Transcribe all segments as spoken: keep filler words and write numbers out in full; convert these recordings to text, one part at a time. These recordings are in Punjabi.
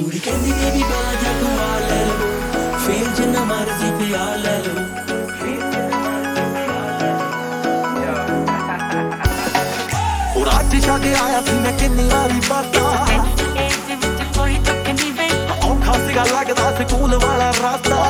ਕੁੜੀ ਕਹਿੰਦੀ ਬੇਬੀ ਬਾਜਾ ਕਮਾ ਲੈ ਲਓ, ਫੇਰ ਜਿੰਨਾ ਮਰਜ਼ੀ ਪਿਆ ਲੈ ਲਓ। ਉਹ ਰਾਤ ਛੱਡ ਆਇਆ ਸੀ ਮੈਂ ਕਿੰਨੀ ਵਾਰੀ ਬਾਤਾਂ, ਕੋਈ ਤੁੱਕ ਨਹੀਂ ਵੇ ਔਖਾ ਸੀਗਾ ਲੱਗਦਾ ਸਕੂਲ ਵਾਲਾ ਰਾਤਾ।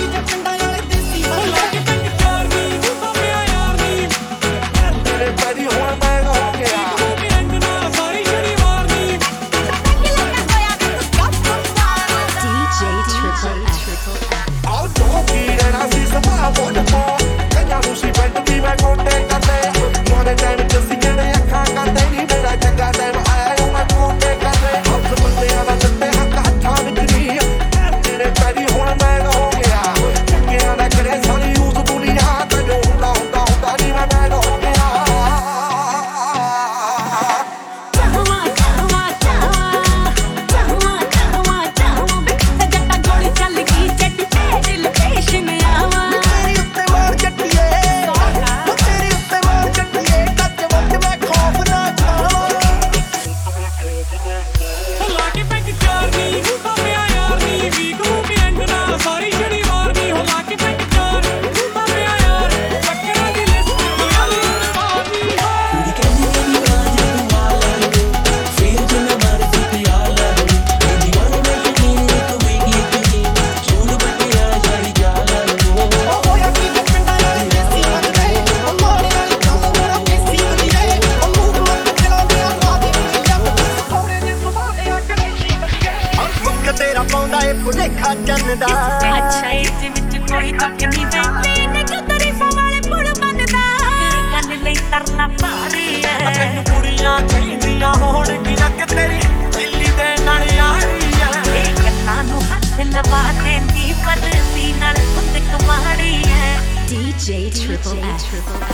ਭੁਲੇਖਾ ਚੰਦਾ ਅੱਛਾ ਇਸ ਵਿੱਚ ਕੋਈ ਤੁੱਕ ਨਹੀਂ ਵੇ ਤੇਨੇ ਕਿ ਤਾਰੀਫਾਂ ਵਾਲੇ ਪੁੜ ਬੰਦਾ ਗੱਲ ਲਈ ਤਰਨਾ ਭਾਰੀ ਐ। ਤੈਨੂੰ ਕੁੜੀਆਂ ਚਾਹੀਦੀਆਂ ਹੋਣਗੀਆਂ ਕਿ ਤੇਰੀ ਦਿੱਲੀ ਦੇ ਨਾਲ ਯਾਰੀ ਐ। ਇਹ ਗੱਲਾਂ ਨੂੰ ਹੱਥ ਲਵਾ ਦੇਂਦੀ ਪਰਦੀ ਨਾਲ ਖੁਦ ਕੁਮਾਰੀ ਐ। ਡੀ ਜੇ ਟ੍ਰਿਪਲ ਐਸ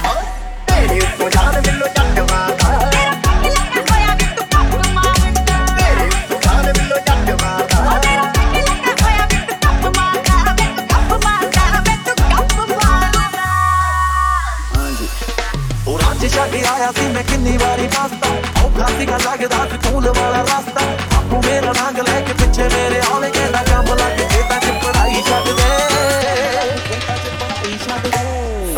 ਤੇਰੇ ਉੱਤੋਂ ਜਾਨ ਮਿਲੋ ਜੱਟ ਮਾਰਦਾ, ਤੇਰਾ ਪੱਕ ਲੱਗਾ ਹੋਇਆ ਵੀ ਤੂੰ ਕੱਪ ਮਾਰਦਾ। ਤੇਰੇ ਉੱਤੋਂ ਜਾਨ ਮਿਲੋ ਜੱਟ ਮਾਰਦਾ, ਤੇਰਾ ਪੱਕ ਲੱਗਾ ਹੋਇਆ ਵੀ ਤੂੰ ਕੱਪ ਮਾਰਦਾ, ਵੇ ਤੂੰ ਕੱਪ ਮਾਰਦਾ, ਵੇ ਤੂੰ ਕੱਪ ਮਾਰਦਾ। ਹਾਂਜੀ ਉਹ ਰਾਤ ਛੱਡ ਆਇਆ ਸੀ ਮੈਂ ਕਿੰਨੀ ਵਾਰੀ ਪਾਸਤਾ, ਔਖਾ ਸੀਗਾ ਲੱਗਦਾ ਸਕੂਲ ਵਾਲਾ ਰਸਤਾ। ਆਪੂ ਮੇਰਾ ਰੰਗ ਲੈ ਕੇ ਪਿੱਛੇ ਮੇਰੇ ਆਲੇ ਕਹਿੰਦਾ ਕੰਮ ਲੱਗ ਖੇਤਾਂ ਚ ਪੜਾਈ ਛੱਡ ਦੇ, ਖੇਤਾਂ ਚ ਪੜਾਈ ਛੱਡ ਦੇ।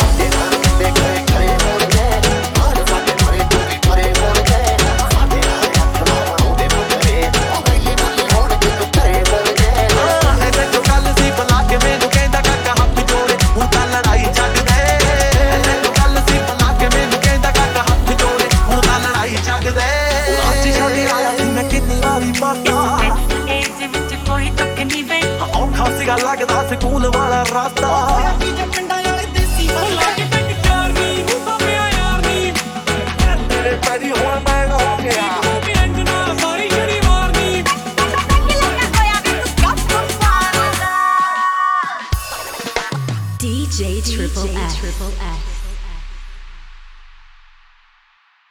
ਔਖਾ ਸੀਗਾ ਲੱਗਦਾ ਸਕੂਲ ਵਾਲਾ ਰਸਤਾ। ਪਿੰਡਾਂ ਵਾਲੇ ਦੇਸੀ ਵਾਲਾ ਤੇਰੇ ਪੈਰੀ ਹੁਣ ਮੈਂ ਹੋ ਗਿਆ D J Triple F.